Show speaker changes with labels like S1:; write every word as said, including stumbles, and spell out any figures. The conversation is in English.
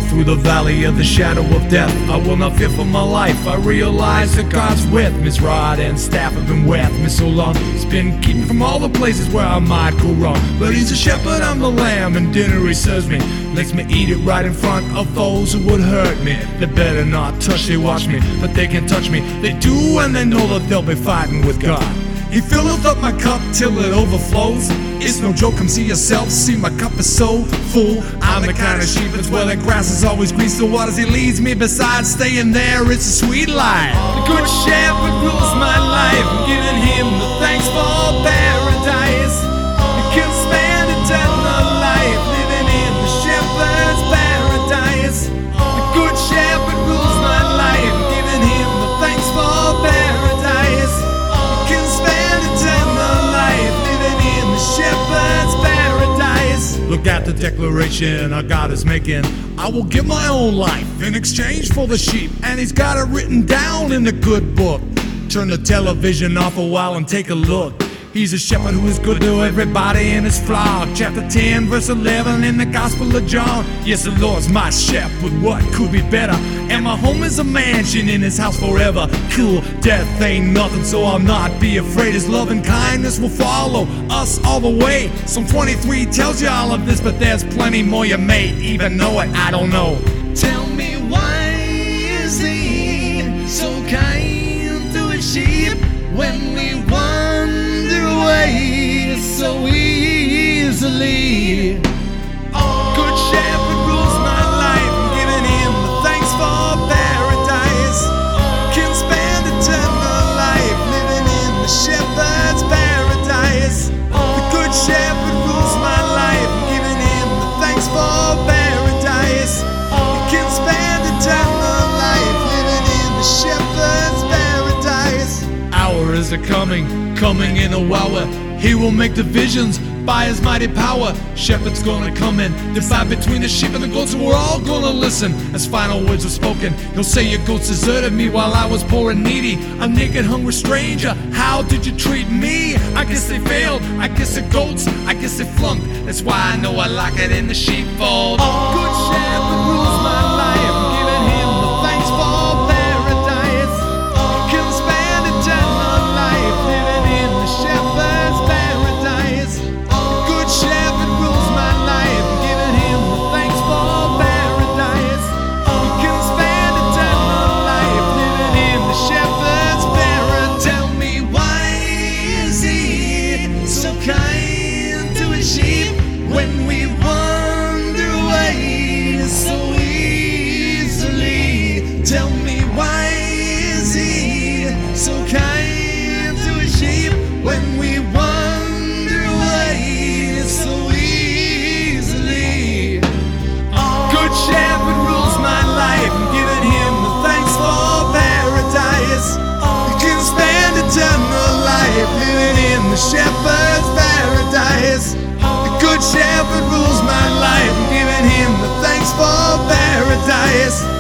S1: through the valley of the shadow of death, I will not fear for my life. I realize that God's with me. His rod and staff have been with me so long. He's been keeping from all the places where I might go wrong. But he's a shepherd, I'm the lamb, and dinner he serves me. Makes me eat it right in front of those who would hurt me. They better not touch, they watch me, but they can touch me. They do, and they know that they'll be fighting with God. He filleth up my cup till it overflows. It's no joke, come see yourself, see my cup is so full. I'm the kind of sheep that's where the grass is always green. So what does he leads me besides staying there? It's a sweet life. The good shepherd rules my life. I'm giving him the thanks for paradise. You can spend eternal life living in the shepherd's paradise. The good shepherd rules my life. I'm giving him the thanks for paradise. You can spend eternal life living in the shepherd's paradise. Look at the declaration our God is making. I will give my own life in exchange for the sheep, and he's got it written down in the good book. Turn the television off a while and take a look. He's a shepherd who is good to everybody in his flock. Chapter ten, verse eleven in the Gospel of John. Yes, the Lord's my shepherd, what could be better? And my home is a mansion in his house forever. Cool, death ain't nothing, so I'll not be afraid. His love and kindness will follow us all the way. Psalm twenty-three tells you all of this, but there's plenty more. You may even know it, I don't know.
S2: Tell me, why is he so kind to his sheep when we wander away so easily? Good shepherd rules my life. I'm giving him the thanks for paradise. Can spend eternal life living in the shepherd's paradise. The good shepherd rules my life. I'm giving him the thanks for paradise. You can spend eternal life living in the shepherd's paradise.
S1: Hour is a coming, coming in a hour. He will make divisions by his mighty power. Shepherd's gonna come in, divide between the sheep and the goats, and we're all gonna listen as final words are spoken. He'll say, your goats deserted me while I was poor and needy, a naked, hungry stranger. How did you treat me? I guess they failed, I guess the goats, I guess they flunked. That's why I know I like it in the sheepfold.
S2: Good shepherd rules my life. I'm giving him the thanks for paradise. You can spend eternal life living in the shepherd's paradise. The good shepherd rules my life. I'm giving him the thanks for paradise. You can spend eternal life living in the shepherd's paradise. Tell me, why is he so kind to his sheep when we wander away so easily? Tell me, why is he so kind to his sheep when we wander away so easily? Good shepherd rules my life. I'm giving him the thanks for paradise. You can spend eternal life living in the shepherd's paradise. The good shepherd rules my life. I'm giving him the thanks for paradise.